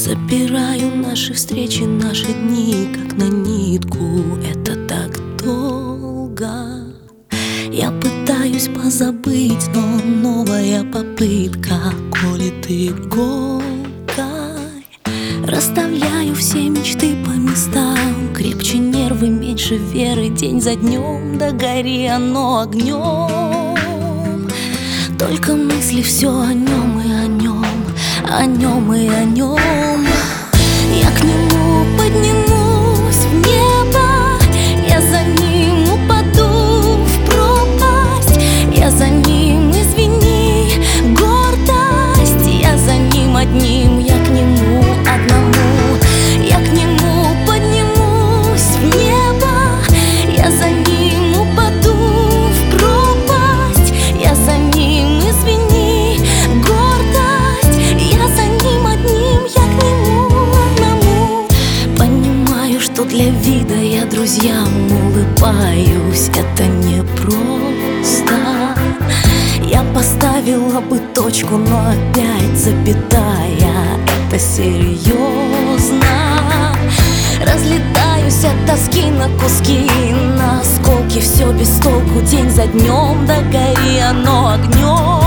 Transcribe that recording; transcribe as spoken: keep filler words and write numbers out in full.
Собираю наши встречи, наши дни, как на нитку. Это так долго. Я пытаюсь позабыть, но новая попытка колет иголкой. Расставляю все мечты по местам. Крепче нервы, меньше веры. День за днем, да гори оно огнем. Только мысли все о нем и о нем, о нем и о нем. Я к нему поднимусь в небо, я за ним упаду в пропасть. Я за ним, извини, гордость. Я за ним одним, я к нему одному. Я к нему поднимусь в небо, я за ним упаду в пропасть. Я за ним, извини, гордость. Я за ним одним, я к нему одному. Понимаю, что для вида я друзьям улыбаюсь. Это непросто. Я поставила бы точку, но опять запятая. Это серьезно. Разлетаюсь от тоски на куски, на осколки. Все без толку, день за днем, да гори оно огнем.